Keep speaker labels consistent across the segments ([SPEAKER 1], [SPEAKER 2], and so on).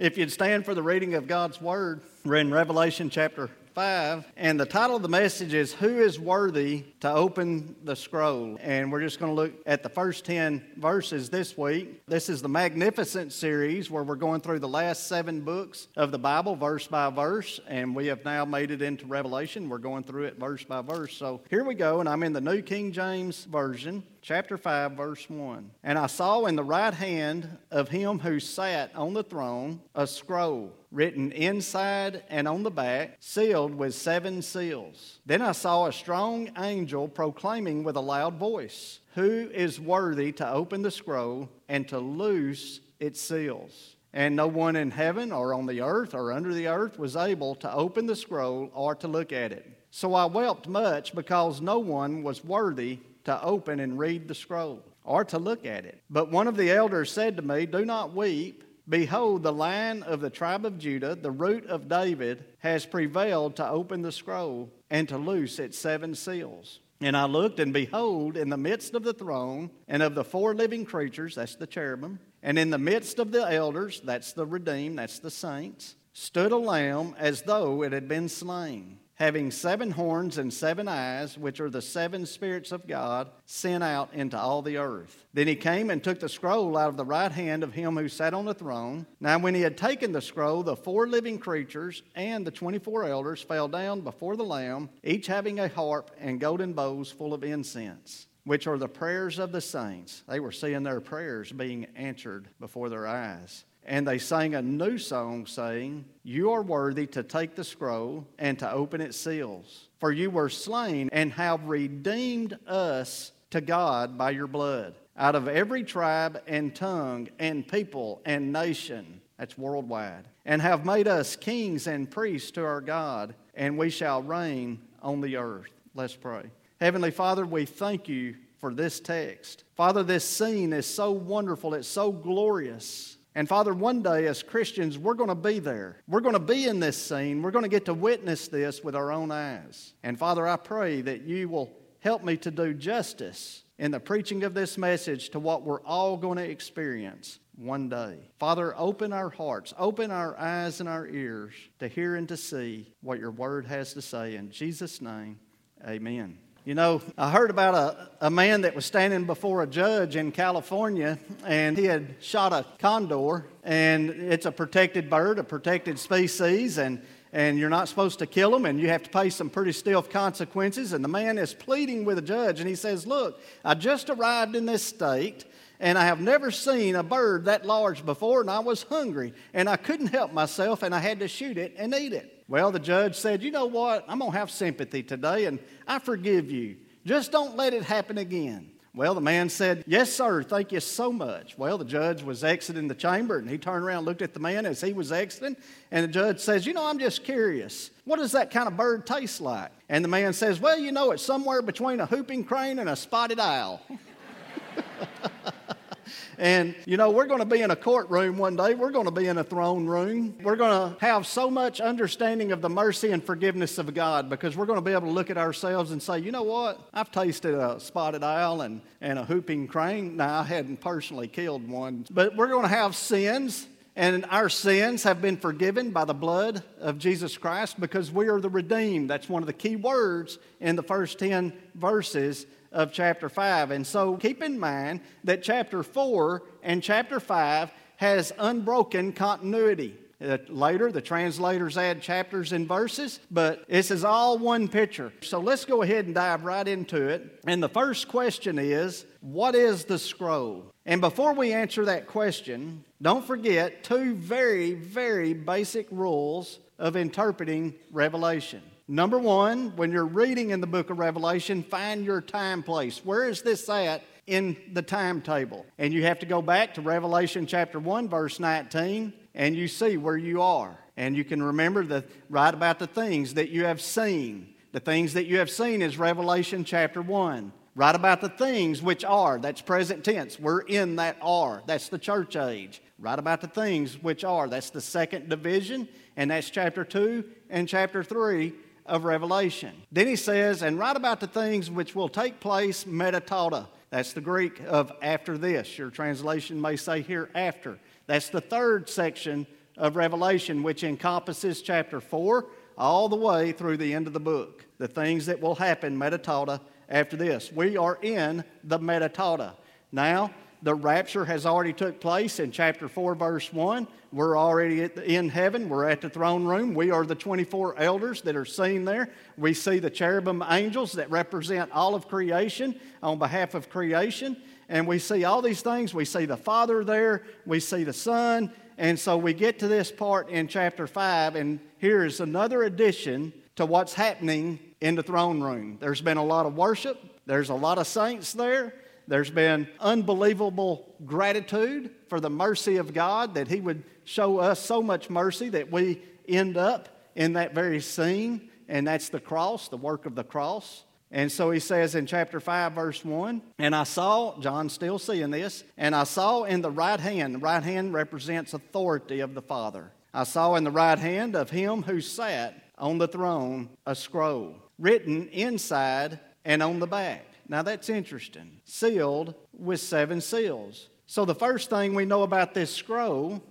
[SPEAKER 1] If you'd stand for the reading of God's Word, we're in Revelation chapter 5, and the title of the message is, Who is Worthy to Open the Scroll? And we're just going to look at the first 10 verses this week. This is the Magnificent series where we're going through the last 7 books of the Bible, verse by verse, and we have now made it into Revelation. We're going through it verse by verse. So here we go, and I'm in the New King James Version. Chapter 5, verse 1. And I saw in the right hand of him who sat on the throne a scroll, written inside and on the back, sealed with 7 seals. Then I saw a strong angel proclaiming with a loud voice, Who is worthy to open the scroll and to loose its seals? And no one in heaven or on the earth or under the earth was able to open the scroll or to look at it. So I wept much because no one was worthy to open and read the scroll, or to look at it. But one of the elders said to me, Do not weep. Behold, the Lion of the tribe of Judah, the Root of David, has prevailed to open the scroll and to loose its 7 seals. And I looked, and behold, in the midst of the throne and of the 4 living creatures, that's the cherubim, and in the midst of the elders, that's the redeemed, that's the saints, stood a lamb as though it had been slain, having 7 horns and 7 eyes, which are the 7 spirits of God sent out into all the earth. Then he came and took the scroll out of the right hand of him who sat on the throne. Now when he had taken the scroll, the 4 living creatures and the 24 elders fell down before the Lamb, each having a harp and golden bowls full of incense, which are the prayers of the saints. They were seeing their prayers being answered before their eyes. And they sang a new song, saying, You are worthy to take the scroll and to open its seals. For you were slain and have redeemed us to God by your blood, out of every tribe and tongue and people and nation, that's worldwide, and have made us kings and priests to our God, and we shall reign on the earth. Let's pray. Heavenly Father, we thank you for this text. Father, this scene is so wonderful, it's so glorious. And Father, one day as Christians, we're going to be there. We're going to be in this scene. We're going to get to witness this with our own eyes. And Father, I pray that you will help me to do justice in the preaching of this message to what we're all going to experience one day. Father, open our hearts, open our eyes and our ears to hear and to see what your word has to say. In Jesus' name, amen. You know, I heard about a man that was standing before a judge in California, and he had shot a condor, and it's a protected bird, a protected species, and you're not supposed to kill them, and you have to pay some pretty stiff consequences. And the man is pleading with the judge, and he says, Look, I just arrived in this state, and I have never seen a bird that large before, and I was hungry, and I couldn't help myself, and I had to shoot it and eat it. Well, the judge said, You know what? I'm going to have sympathy today, and I forgive you. Just don't let it happen again. Well, the man said, Yes, sir. Thank you so much. Well, the judge was exiting the chamber, and he turned around and looked at the man as he was exiting, and the judge says, You know, I'm just curious. What does that kind of bird taste like? And the man says, Well, you know, it's somewhere between a whooping crane and a spotted owl. And, you know, we're going to be in a courtroom one day. We're going to be in a throne room. We're going to have so much understanding of the mercy and forgiveness of God, because we're going to be able to look at ourselves and say, You know what? I've tasted a spotted owl and a whooping crane. Now, I hadn't personally killed one. But we're going to have sins, and our sins have been forgiven by the blood of Jesus Christ, because we are the redeemed. That's one of the key words in the first 10 verses of chapter 5. And so keep in mind that chapter 4 and chapter 5 has unbroken continuity. Later, the translators add chapters and verses, but this is all one picture. So let's go ahead and dive right into it. And the first question is, what is the scroll? And before we answer that question, don't forget 2 very, very basic rules of interpreting Revelation. Number 1, when you're reading in the book of Revelation, find your time place. Where is this at in the timetable? And you have to go back to Revelation chapter 1, verse 19, and you see where you are. And you can remember right about the things that you have seen. The things that you have seen is Revelation chapter 1. Write about the things which are, that's present tense. We're in that are. That's the church age. Write about the things which are. That's the second division, and that's chapter 2 and chapter 3 of Revelation. Then he says, and write about the things which will take place metatauta. That's the Greek of after this. Your translation may say hereafter. That's the third section of Revelation, which encompasses chapter 4 all the way through the end of the book. The things that will happen, metatauta, after this. We are in the metatauta. Now, the rapture has already took place in chapter 4, verse 1. We're already in heaven. We're at the throne room. We are the 24 elders that are seen there. We see the cherubim angels that represent all of creation on behalf of creation. And we see all these things. We see the Father there. We see the Son. And so we get to this part in chapter 5, and here is another addition to what's happening in the throne room. There's been a lot of worship. There's a lot of saints there. There's been unbelievable gratitude for the mercy of God, that He would show us so much mercy that we end up in that very scene, and that's the cross, the work of the cross. And so he says in chapter 5, verse 1, and I saw, John's still seeing this, and I saw in the right hand represents authority of the Father. I saw in the right hand of Him who sat on the throne a scroll, written inside and on the back. Now that's interesting. Sealed with 7 seals. So the first thing we know about this scroll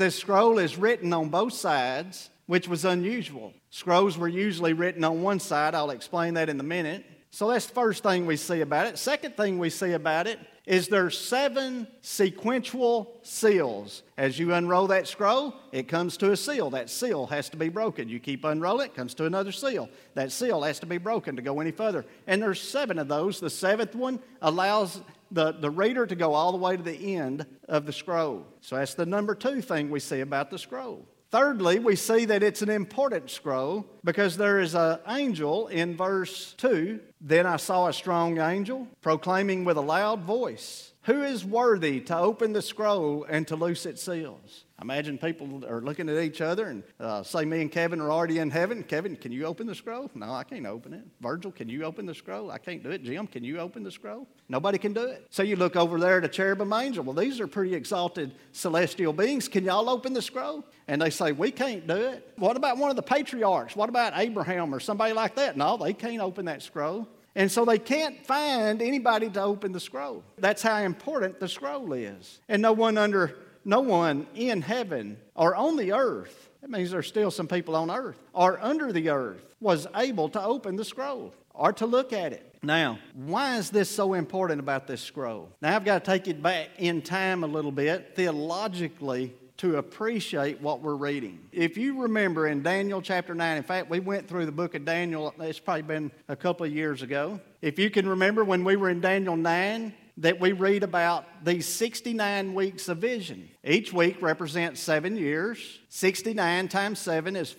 [SPEAKER 1] is written on both sides, which was unusual. Scrolls were usually written on one side. I'll explain that in a minute. So that's the first thing we see about it. Second thing we see about it is there's 7 sequential seals. As you unroll that scroll, it comes to a seal. That seal has to be broken. You keep unrolling, it comes to another seal. That seal has to be broken to go any further. And there's 7 of those. The 7th one allows the reader to go all the way to the end of the scroll. So that's the number 2 thing we see about the scroll. Thirdly, we see that it's an important scroll because there is an angel in verse 2. Then I saw a strong angel proclaiming with a loud voice, "Who is worthy to open the scroll and to loose its seals?" Imagine people are looking at each other and say me and Kevin are already in heaven. Kevin, can you open the scroll? No, I can't open it. Virgil, can you open the scroll? I can't do it. Jim, can you open the scroll? Nobody can do it. So you look over there at a cherubim angel. Well, these are pretty exalted celestial beings. Can y'all open the scroll? And they say, we can't do it. What about one of the patriarchs? What about Abraham or somebody like that? No, they can't open that scroll. And so they can't find anybody to open the scroll. That's how important the scroll is. And no one in heaven or on the earth, that means there's still some people on earth, or under the earth, was able to open the scroll or to look at it. Now, why is this so important about this scroll? Now, I've got to take it back in time a little bit, theologically, to appreciate what we're reading. If you remember in Daniel chapter 9, in fact, we went through the book of Daniel, it's probably been a couple of years ago. If you can remember when we were in Daniel 9, that we read about these 69 weeks of vision. Each week represents 7 years. 69 times 7 is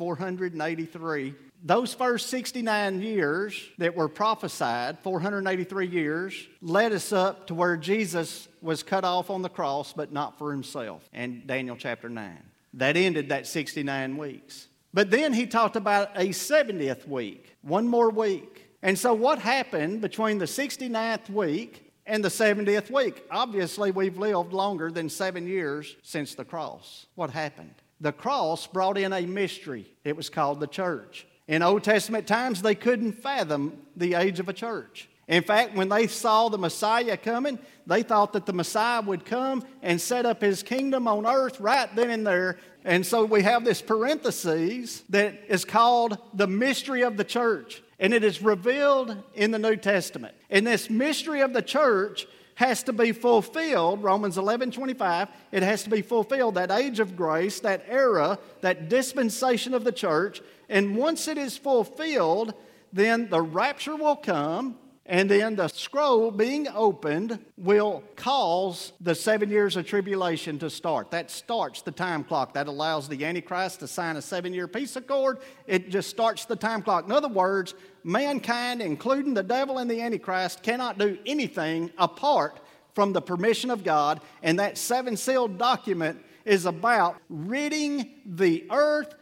[SPEAKER 1] 483. Those first 69 years that were prophesied, 483 years, led us up to where Jesus was cut off on the cross, but not for Himself, in Daniel chapter 9. That ended that 69 weeks. But then He talked about a 70th week, one more week. And so what happened between the 69th week and the 70th week? Obviously, we've lived longer than 7 years since the cross. What happened? The cross brought in a mystery. It was called the church. In Old Testament times, they couldn't fathom the age of a church. In fact, when they saw the Messiah coming, they thought that the Messiah would come and set up His kingdom on earth right then and there. And so we have this parenthesis that is called the mystery of the church. And it is revealed in the New Testament. And this mystery of the church has to be fulfilled, Romans 11:25, it has to be fulfilled, that age of grace, that era, that dispensation of the church. And once it is fulfilled, then the rapture will come, and then the scroll being opened will cause the 7 years of tribulation to start. That starts the time clock. That allows the Antichrist to sign a 7-year peace accord. It just starts the time clock. In other words, mankind, including the devil and the Antichrist, cannot do anything apart from the permission of God. And that 7-sealed document is about ridding the earth,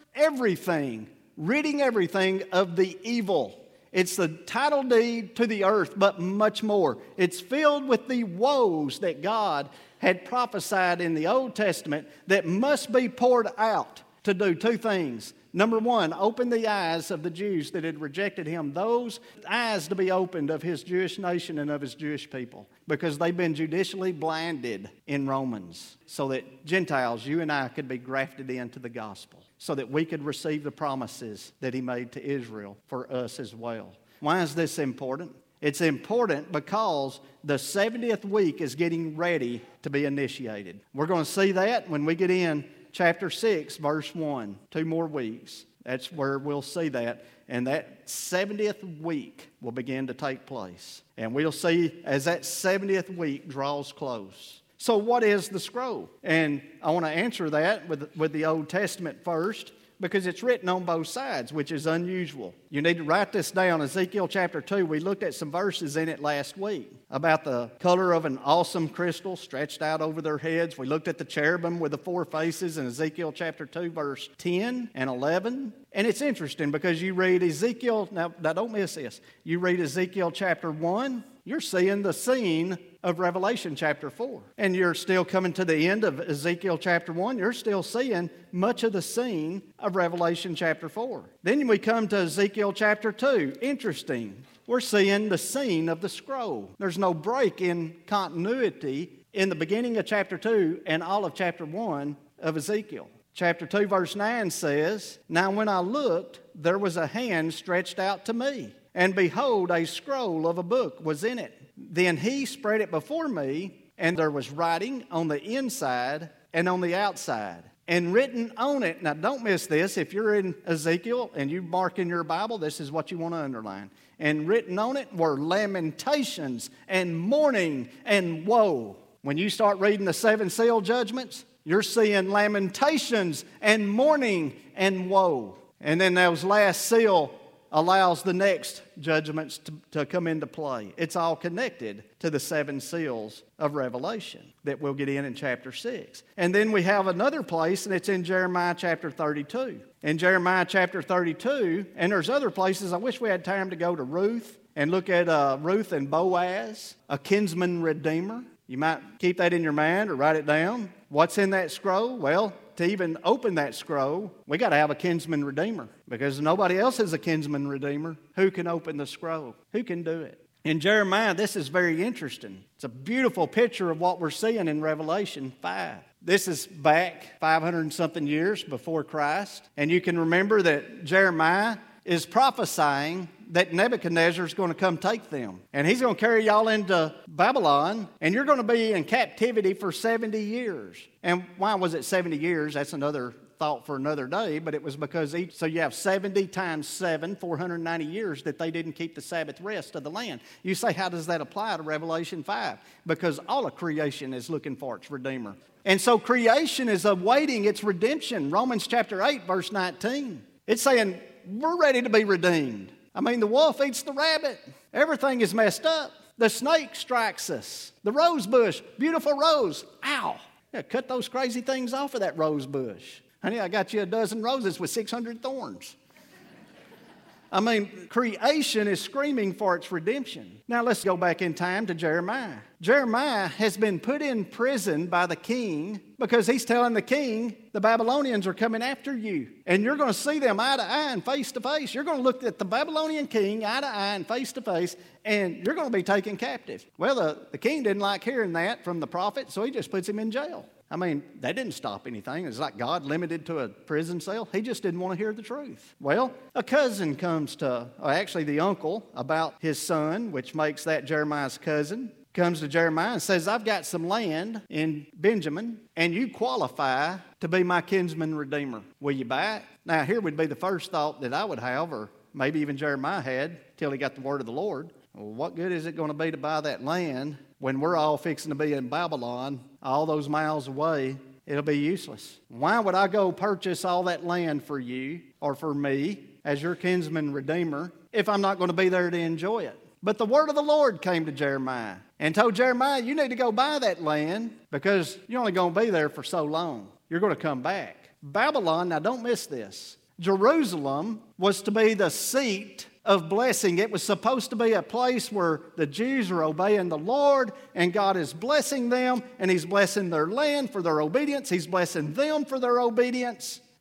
[SPEAKER 1] ridding everything of the evil. It's the title deed to the earth, but much more. It's filled with the woes that God had prophesied in the Old Testament that must be poured out. to do two things. Number one, open the eyes of the Jews that had rejected him. Those eyes to be opened of his Jewish nation and of his Jewish people. Because they've been judicially blinded in Romans. So that Gentiles, you and I, could be grafted into the gospel. So that we could receive the promises that he made to Israel for us as well. Why is this important? It's important because the 70th week is getting ready to be initiated. We're going to see that when we get in chapter 6, verse 1. 2 more weeks. That's where we'll see that. And that 70th week will begin to take place. And we'll see as that 70th week draws close. So what is the scroll? And I want to answer that with the Old Testament first, because it's written on both sides, which is unusual. You need to write this down. Ezekiel chapter 2, we looked at some verses in it last week about the color of an awesome crystal stretched out over their heads. We looked at the cherubim with the 4 faces in Ezekiel chapter 2, verse 10 and 11. And it's interesting because you read Ezekiel, now don't miss this. You read Ezekiel chapter 1, you're seeing the scene of Revelation chapter 4. And you're still coming to the end of Ezekiel chapter 1. You're still seeing much of the scene of Revelation chapter 4. Then we come to Ezekiel chapter 2. Interesting. We're seeing the scene of the scroll. There's no break in continuity in the beginning of chapter 2 and all of chapter 1 of Ezekiel. Chapter 2 verse 9 says, "Now when I looked, there was a hand stretched out to me. And behold, a scroll of a book was in it. Then he spread it before me, and there was writing on the inside and on the outside. And written on it," now don't miss this, if you're in Ezekiel and you mark in your Bible, this is what you want to underline. "And written on it were lamentations and mourning and woe." When you start reading the 7 seal judgments, you're seeing lamentations and mourning and woe. And then those last seal allows the next judgments to come into play. It's all connected to the 7 seals of Revelation that we'll get in chapter 6. And then we have another place, and it's in Jeremiah chapter 32. In Jeremiah chapter 32, and there's other places, I wish we had time to go to Ruth and look at Ruth and Boaz, a kinsman redeemer. You might keep that in your mind or write it down. What's in that scroll? Well, to even open that scroll, we got to have a kinsman redeemer, because nobody else is a kinsman redeemer. Who can open the scroll? Who can do it? In Jeremiah, this is very interesting. It's a beautiful picture of what we're seeing in Revelation 5. This is back 500 and something years before Christ. And you can remember that Jeremiah is prophesying that Nebuchadnezzar is going to come take them. And he's going to carry y'all into Babylon, and you're going to be in captivity for 70 years. And why was it 70 years? That's another thought for another day, but it was because so you have 70 times 7, 490 years that they didn't keep the Sabbath rest of the land. You say, how does that apply to Revelation 5? Because all of creation is looking for its Redeemer. And so creation is awaiting its redemption. Romans chapter 8, verse 19. It's saying, we're ready to be redeemed. I mean, the wolf eats the rabbit. Everything is messed up. The snake strikes us. The rose bush, beautiful rose. Ow. Yeah, cut those crazy things off of that rose bush. Honey, I got you a dozen roses with 600 thorns. I mean, creation is screaming for its redemption. Now let's go back in time to Jeremiah. Jeremiah has been put in prison by the king because he's telling the king, the Babylonians are coming after you. And you're going to see them eye to eye and face to face. You're going to look at the Babylonian king eye to eye and face to face, and you're going to be taken captive. Well, the king didn't like hearing that from the prophet, so he just puts him in jail. I mean, that didn't stop anything. It's like God limited to a prison cell. He just didn't want to hear the truth. Well, a cousin comes to, or actually the uncle, about his son, which makes that Jeremiah's cousin, comes to Jeremiah and says, I've got some land in Benjamin, and you qualify to be my kinsman redeemer. Will you buy it? Now, here would be the first thought that I would have, or maybe even Jeremiah had, till he got the word of the Lord. Well, what good is it going to be to buy that land when we're all fixing to be in Babylon, all those miles away? It'll be useless. Why would I go purchase all that land for you or for me as your kinsman redeemer if I'm not going to be there to enjoy it? But the word of the Lord came to Jeremiah and told Jeremiah, you need to go buy that land because you're only going to be there for so long. You're going to come back. Babylon, now don't miss this. Jerusalem was to be the seat of blessing. It was supposed to be a place where the Jews are obeying the Lord, and God is blessing them, and He's blessing their land for their obedience. He's blessing them for their obedience.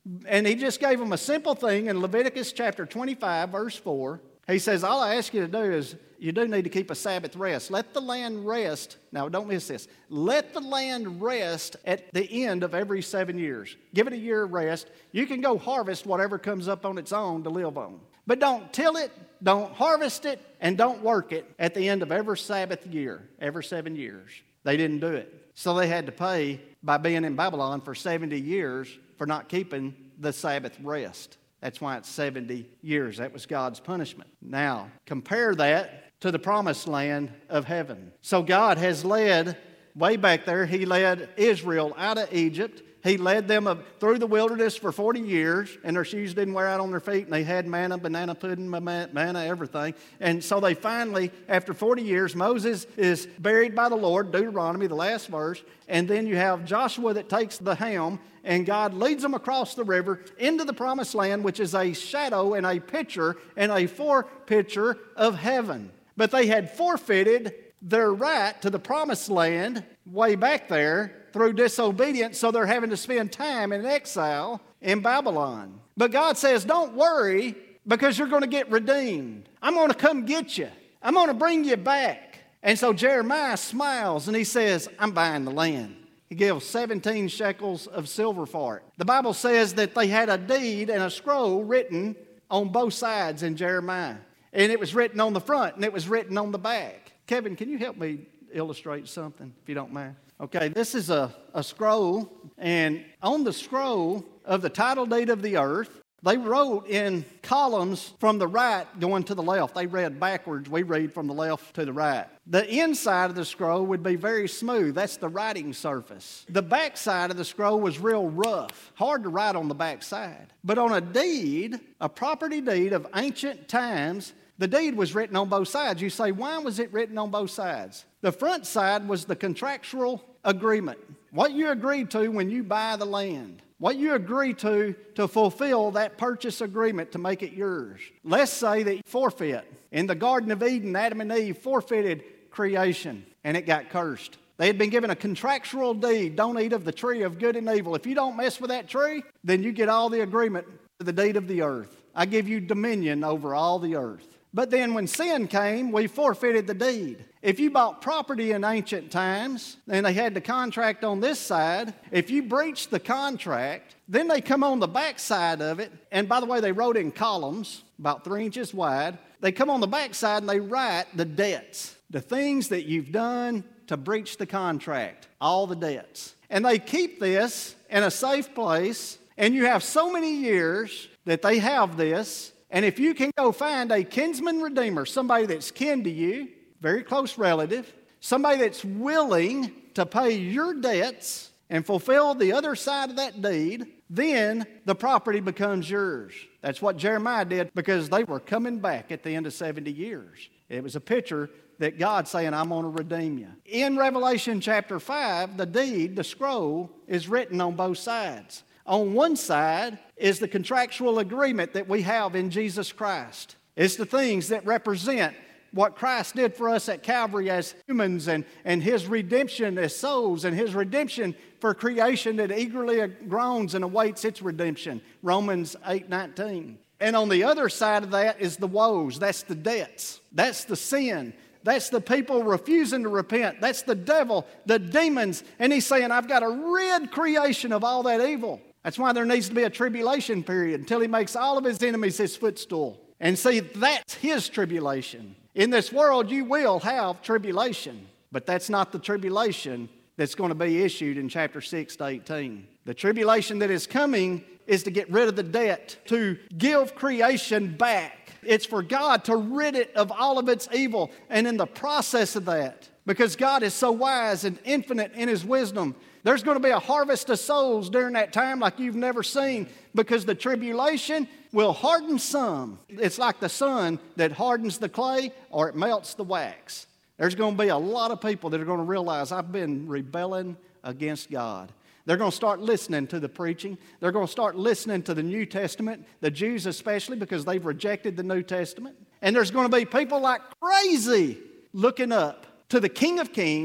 [SPEAKER 1] And he just gave them a simple thing in Leviticus chapter 25, verse 4. He says, all I ask you to do is you do need to keep a Sabbath rest. Let the land rest. Now, don't miss this. Let the land rest at the end of every 7 years. Give it a year of rest. You can go harvest whatever comes up on its own to live on. But don't till it, don't harvest it, and don't work it at the end of every Sabbath year, every 7 years. They didn't do it. So they had to pay by being in Babylon for 70 years for not keeping the Sabbath rest. That's why it's 70 years. That was God's punishment. Now, compare that to the promised land of heaven. So God has led, way back there, He led Israel out of Egypt. He led them through the wilderness for 40 years, and their shoes didn't wear out on their feet, and they had manna, banana pudding, manna, everything. And so they finally, after 40 years, Moses is buried by the Lord, Deuteronomy, the last verse, and then you have Joshua that takes the helm, and God leads them across the river into the promised land, which is a shadow and a picture and a forepicture of heaven. But they had forfeited their right to the promised land way back there through disobedience, so they're having to spend time in exile in Babylon. But God says, don't worry, because you're going to get redeemed. I'm going to come get you. I'm going to bring you back. And so Jeremiah smiles and he says, I'm buying the land. He gives 17 shekels of silver for it. The Bible says that they had a deed and a scroll written on both sides in Jeremiah. And it was written on the front and it was written on the back. Kevin, can you help me illustrate something, if you don't mind? Okay, this is a scroll, and on the scroll of the title deed of the earth, they wrote in columns from the right going to the left. They read backwards. We read from the left to the right. The inside of the scroll would be very smooth. That's the writing surface. The back side of the scroll was real rough. Hard to write on the back side. But on a deed, a property deed of ancient times, the deed was written on both sides. You say, why was it written on both sides? The front side was the contractual agreement. What you agreed to when you buy the land. What you agree to fulfill that purchase agreement to make it yours. Let's say that you forfeit. In the Garden of Eden, Adam and Eve forfeited creation, and it got cursed. They had been given a contractual deed. Don't eat of the tree of good and evil. If you don't mess with that tree, then you get all the agreement to the deed of the earth. I give you dominion over all the earth. But then when sin came, we forfeited the deed. If you bought property in ancient times, and they had the contract on this side, if you breached the contract, then they come on the back side of it, and by the way, they wrote in columns, about 3 inches wide. They come on the back side and they write the debts, the things that you've done to breach the contract, all the debts. And they keep this in a safe place, and you have so many years that they have this. And if you can go find a kinsman redeemer, somebody that's kin to you, very close relative, somebody that's willing to pay your debts and fulfill the other side of that deed, then the property becomes yours. That's what Jeremiah did because they were coming back at the end of 70 years. It was a picture that God's saying, I'm going to redeem you. In Revelation chapter 5, the deed, the scroll, is written on both sides. On one side is the contractual agreement that we have in Jesus Christ. It's the things that represent what Christ did for us at Calvary as humans and His redemption as souls and His redemption for creation that eagerly groans and awaits its redemption. Romans 8:19. And on the other side of that is the woes. That's the debts. That's the sin. That's the people refusing to repent. That's the devil, the demons. And He's saying, I've got to rid creation of all that evil. That's why there needs to be a tribulation period until He makes all of His enemies His footstool. And see, that's His tribulation. In this world, you will have tribulation, but that's not the tribulation that's going to be issued in chapter 6 to 18. The tribulation that is coming is to get rid of the debt, to give creation back. It's for God to rid it of all of its evil. And in the process of that, because God is so wise and infinite in His wisdom, there's going to be a harvest of souls during that time like you've never seen, because the tribulation will harden some. It's like the sun that hardens the clay or it melts the wax. There's going to be a lot of people that are going to realize I've been rebelling against God. They're going to start listening to the preaching. They're going to start listening to the New Testament, the Jews especially, because they've rejected the New Testament. And there's going to be people like crazy looking up to the King of Kings,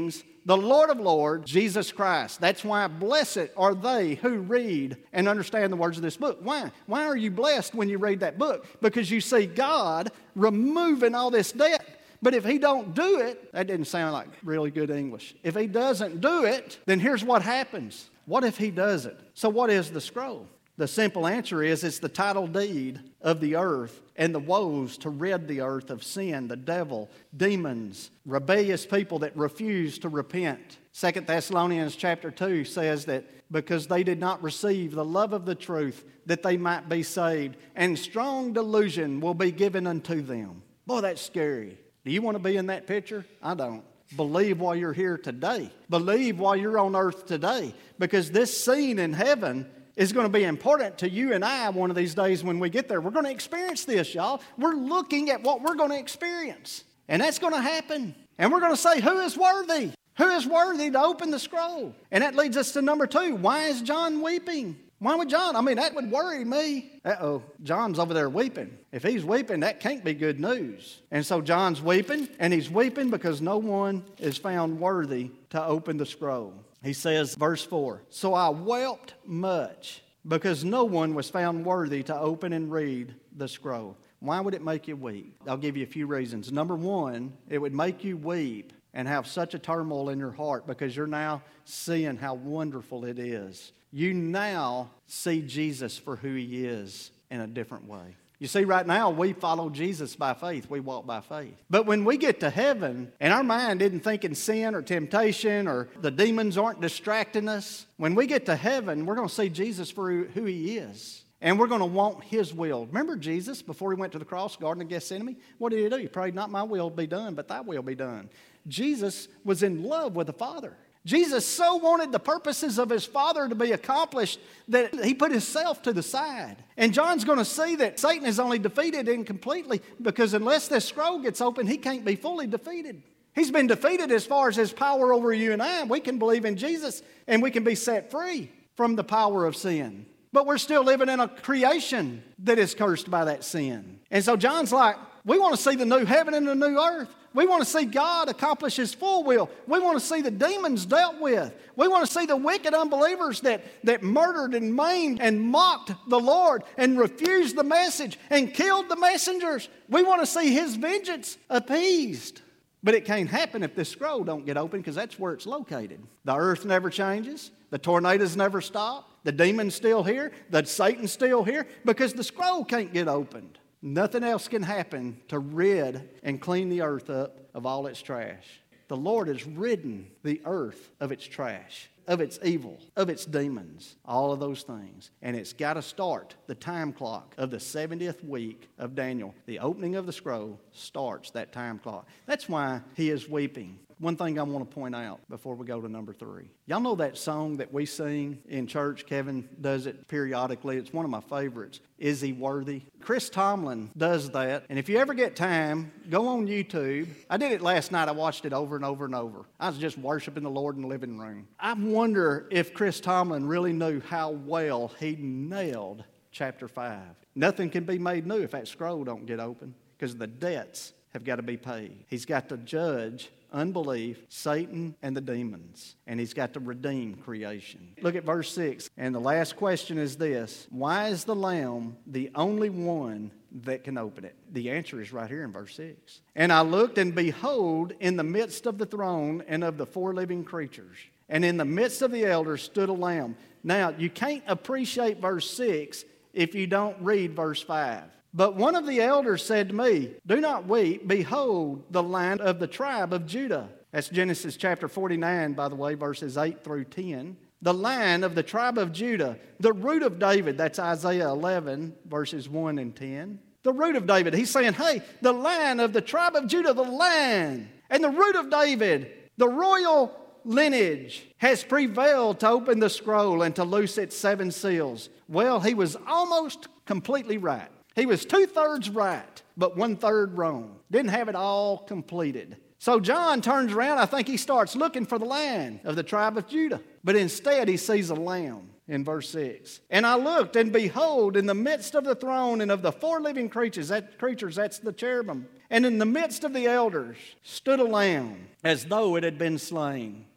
[SPEAKER 1] the Lord of Lords, Jesus Christ. That's why blessed are they who read and understand the words of this book. Why? Why are you blessed when you read that book? Because you see God removing all this debt. But if he don't do it, that didn't sound like really good English. If he doesn't do it, then here's what happens. What if he does it? So what is the scroll? The simple answer is it's the title deed of the earth and the woes to rid the earth of sin, the devil, demons, rebellious people that refuse to repent. 2 Thessalonians chapter 2 says that because they did not receive the love of the truth, that they might be saved, and strong delusion will be given unto them. Boy, that's scary. Do you want to be in that picture? I don't. Believe while you're here today. Believe while you're on earth today. Because this scene in heaven is going to be important to you and I one of these days when we get there. We're going to experience this, y'all. We're looking at what we're going to experience. And that's going to happen. And we're going to say, who is worthy? Who is worthy to open the scroll? And that leads us to number 2. Why is John weeping? Why would John? I mean, that would worry me. John's over there weeping. If he's weeping, that can't be good news. And so John's weeping, and he's weeping because no one is found worthy to open the scroll. He says, verse 4, so I wept much because no one was found worthy to open and read the scroll. Why would it make you weep? I'll give you a few reasons. Number 1, it would make you weep and have such a turmoil in your heart because you're now seeing how wonderful it is. You now see Jesus for who he is in a different way. You see, right now, we follow Jesus by faith. We walk by faith. But when we get to heaven, and our mind isn't thinking sin or temptation or the demons aren't distracting us, when we get to heaven, we're going to see Jesus for who he is. And we're going to want his will. Remember Jesus, before he went to the cross, Garden of Gethsemane? What did he do? He prayed, not my will be done, but thy will be done. Jesus was in love with the Father. Jesus so wanted the purposes of his Father to be accomplished that he put himself to the side. And John's going to see that Satan is only defeated incompletely because unless this scroll gets open, he can't be fully defeated. He's been defeated as far as his power over you and I. We can believe in Jesus and we can be set free from the power of sin. But we're still living in a creation that is cursed by that sin. And so John's like, we want to see the new heaven and the new earth. We want to see God accomplish his full will. We want to see the demons dealt with. We want to see the wicked unbelievers that murdered and maimed and mocked the Lord and refused the message and killed the messengers. We want to see his vengeance appeased. But it can't happen if this scroll don't get open because that's where it's located. The earth never changes. The tornadoes never stop. The demon's still here. The Satan's still here because the scroll can't get opened. Nothing else can happen to rid and clean the earth up of all its trash. The Lord has ridden the earth of its trash, of its evil, of its demons, all of those things. And it's got to start the time clock of the 70th week of Daniel. The opening of the scroll starts that time clock. That's why he is weeping. One thing I want to point out before we go to number 3. Y'all know that song that we sing in church? Kevin does it periodically. It's one of my favorites. Is He Worthy? Chris Tomlin does that. And if you ever get time, go on YouTube. I did it last night. I watched it over and over and over. I was just worshiping the Lord in the living room. I wonder if Chris Tomlin really knew how well he nailed chapter 5. Nothing can be made new if that scroll don't get open because the debts have got to be paid. He's got to judge unbelief, Satan, and the demons. And he's got to redeem creation. Look at verse 6. And the last question is this. Why is the Lamb the only one that can open it? The answer is right here in verse 6. And I looked, and behold, in the midst of the throne and of the 4 living creatures, and in the midst of the elders stood a Lamb. Now, you can't appreciate verse 6 if you don't read verse 5. But one of the elders said to me, do not weep. Behold, the Lion of the tribe of Judah. That's Genesis chapter 49, by the way, verses 8 through 10. The Lion of the tribe of Judah, the root of David. That's Isaiah 11, verses 1 and 10. The root of David. He's saying, hey, the Lion of the tribe of Judah, the Lion, and the root of David, the royal lineage, has prevailed to open the scroll and to loose its 7 seals. Well, he was almost completely right. He was 2/3 right, but 1/3 wrong. Didn't have it all completed. So John turns around. I think he starts looking for the Lion of the tribe of Judah. But instead, he sees a lamb in verse 6. And I looked, and behold, in the midst of the throne and of the 4 living creatures, that's the cherubim, and in the midst of the elders stood a lamb as though it had been slain.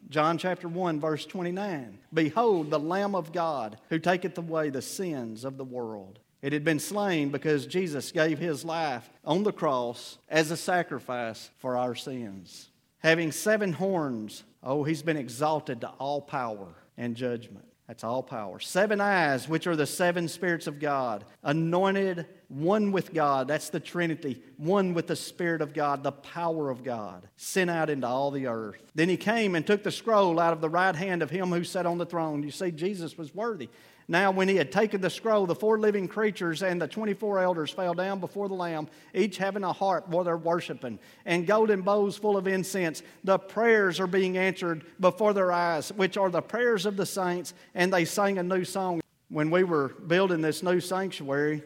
[SPEAKER 1] John chapter 1, verse 29. Behold, the Lamb of God, who taketh away the sins of the world. It had been slain because Jesus gave his life on the cross as a sacrifice for our sins. Having 7 horns, he's been exalted to all power and judgment. That's all power. 7 eyes, which are the 7 spirits of God. Anointed, one with God. That's the Trinity. One with the Spirit of God, the power of God. Sent out into all the earth. Then he came and took the scroll out of the right hand of him who sat on the throne. You see, Jesus was worthy. Now, when he had taken the scroll, the 4 living creatures and the 24 elders fell down before the Lamb, each having a harp while they're worshiping, and golden bowls full of incense. The prayers are being answered before their eyes, which are the prayers of the saints, and they sang a new song. When we were building this new sanctuary,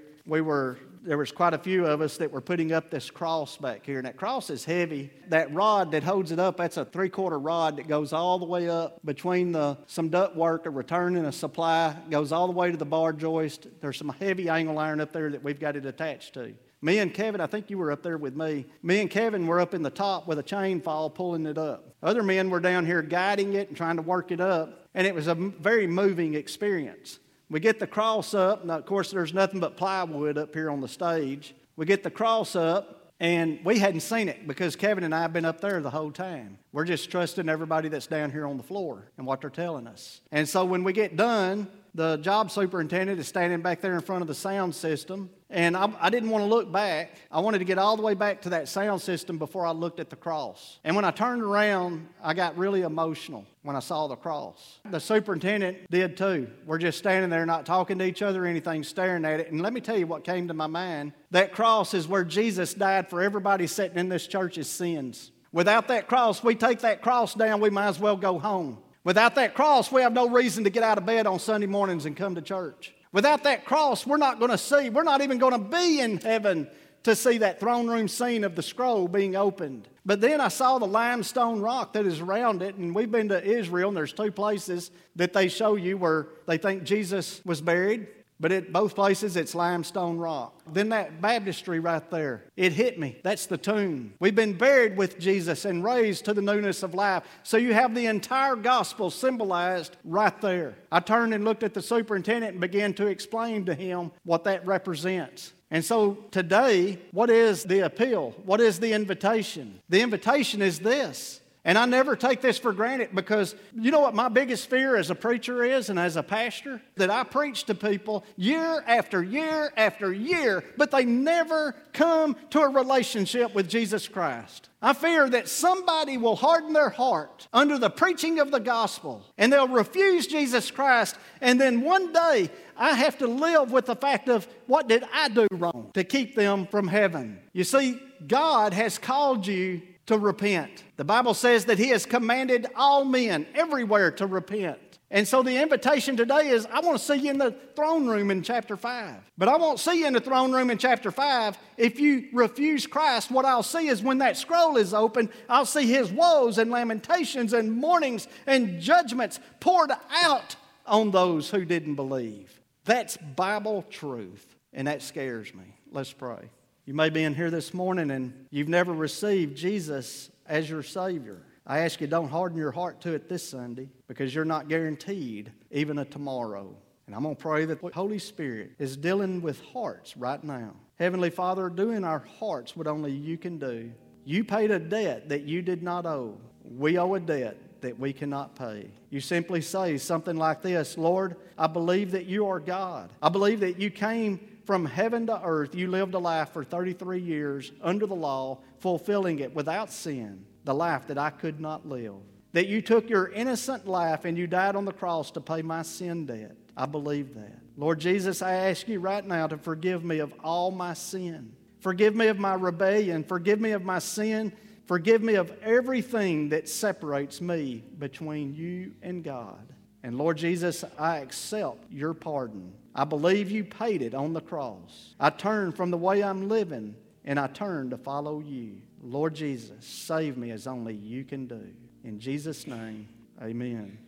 [SPEAKER 1] there was quite a few of us that were putting up this cross back here. And that cross is heavy. That rod that holds it up, that's a 3/4 rod that goes all the way up between some duct work, a return and a supply, goes all the way to the bar joist. There's some heavy angle iron up there that we've got it attached to. Me and Kevin, I think you were up there with me. Me and Kevin were up in the top with a chain fall pulling it up. Other men were down here guiding it and trying to work it up. And it was a very moving experience. We get the cross up. Now, of course, there's nothing but plywood up here on the stage. We get the cross up, and we hadn't seen it because Kevin and I have been up there the whole time. We're just trusting everybody that's down here on the floor and what they're telling us. And so when we get done, the job superintendent is standing back there in front of the sound system, and I didn't want to look back. I wanted to get all the way back to that sound system before I looked at the cross. And when I turned around, I got really emotional when I saw the cross. The superintendent did too. We're just standing there not talking to each other or anything, staring at it. And let me tell you what came to my mind. That cross is where Jesus died for everybody sitting in this church's sins. Without that cross, we take that cross down, we might as well go home. Without that cross, we have no reason to get out of bed on Sunday mornings and come to church. Without that cross, we're not even going to be in heaven to see that throne room scene of the scroll being opened. But then I saw the limestone rock that is around it, and we've been to Israel, and there's 2 places that they show you where they think Jesus was buried. But at both places, it's limestone rock. Then that baptistry right there, it hit me. That's the tomb. We've been buried with Jesus and raised to the newness of life. So you have the entire gospel symbolized right there. I turned and looked at the superintendent and began to explain to him what that represents. And so today, what is the appeal? What is the invitation? The invitation is this. And I never take this for granted because you know what my biggest fear as a preacher is and as a pastor? That I preach to people year after year after year, but they never come to a relationship with Jesus Christ. I fear that somebody will harden their heart under the preaching of the gospel and they'll refuse Jesus Christ, and then one day I have to live with the fact of what did I do wrong to keep them from heaven. You see, God has called you to repent. The Bible says that He has commanded all men everywhere to repent. And so the invitation today is, I want to see you in the throne room in chapter 5. But I won't see you in the throne room in chapter 5 if you refuse Christ. What I'll see is when that scroll is open, I'll see His woes and lamentations and mournings and judgments poured out on those who didn't believe. That's Bible truth, and that scares me. Let's pray. You may be in here this morning and you've never received Jesus as your Savior. I ask you, don't harden your heart to it this Sunday because you're not guaranteed even a tomorrow. And I'm going to pray that the Holy Spirit is dealing with hearts right now. Heavenly Father, do in our hearts what only you can do. You paid a debt that you did not owe. We owe a debt that we cannot pay. You simply say something like this: Lord, I believe that you are God. I believe that you came from heaven to earth. You lived a life for 33 years under the law, fulfilling it without sin, the life that I could not live. That you took your innocent life and you died on the cross to pay my sin debt. I believe that. Lord Jesus, I ask you right now to forgive me of all my sin. Forgive me of my rebellion. Forgive me of my sin. Forgive me of everything that separates me between you and God. And Lord Jesus, I accept your pardon. I believe you paid it on the cross. I turn from the way I'm living and I turn to follow you. Lord Jesus, save me as only you can do. In Jesus' name, amen.